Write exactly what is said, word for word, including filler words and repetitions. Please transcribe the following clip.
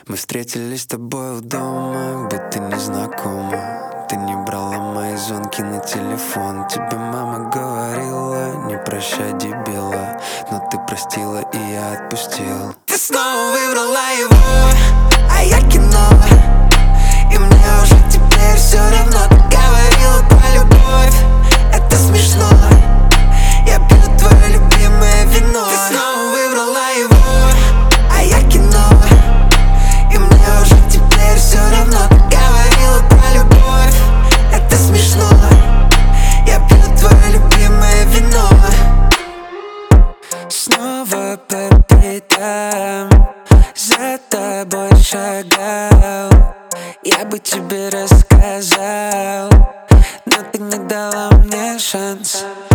Мы встретились с тобой у дома, будто незнакомо. Ты не брала мои звонки на телефон. Тебе мама говорила, не прощай дебила, но ты простила, и я отпустил. Ты снова выбрала его, а я кино. И мне уже теперь все равно. Ты говорила про любовь, это смешно. Я пью твое любимое вино. Ты снова выбрала его, а я кино. И мне уже теперь все равно. Ты говорила про любовь, это смешно. Я пью твое любимое вино. Снова по пятам за тобой шагал. Я бы тебе рассказал, но ты не дала мне шанс.